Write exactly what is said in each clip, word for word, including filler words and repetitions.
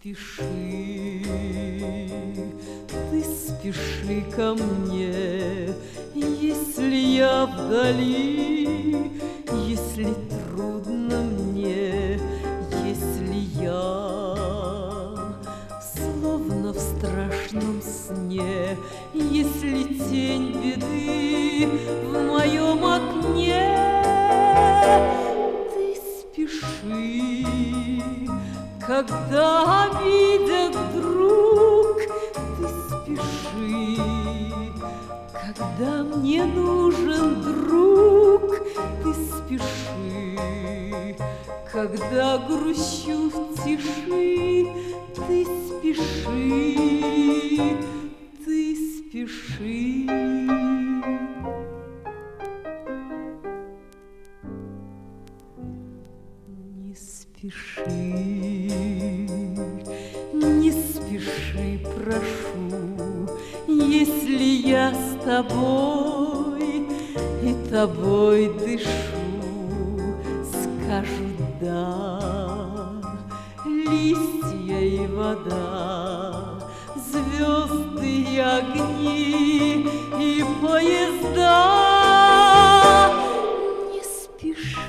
спеши, ты спеши ко мне, если я вдали, если трудно мне, если я словно в страшном сне, если тень беды в моем окне. Ты спеши, когда обидят вдруг, ты спеши, когда мне нужен друг, ты спеши, когда грущу в тиши, ты спеши, ты спеши. Не спеши, не спеши, прошу, если я с тобой и тобой дышу, скажут да, листья и вода, звезды и огни и поезда. Не спеши,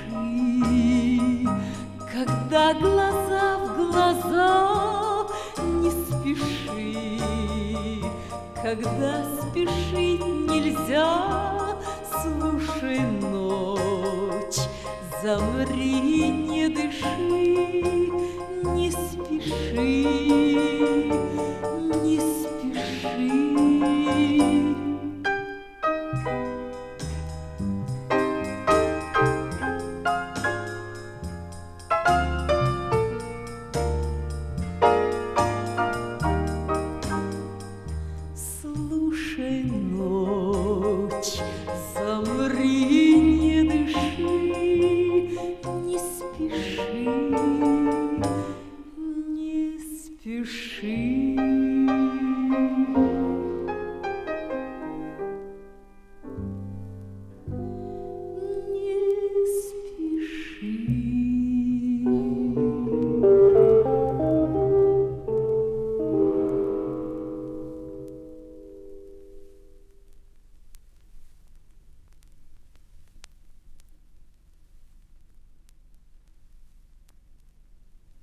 когда глаза в глаза, не спеши, когда спешить нельзя. Слушай, ночь, замри, не дыши, не спеши, не спеши. Слушай, ночь,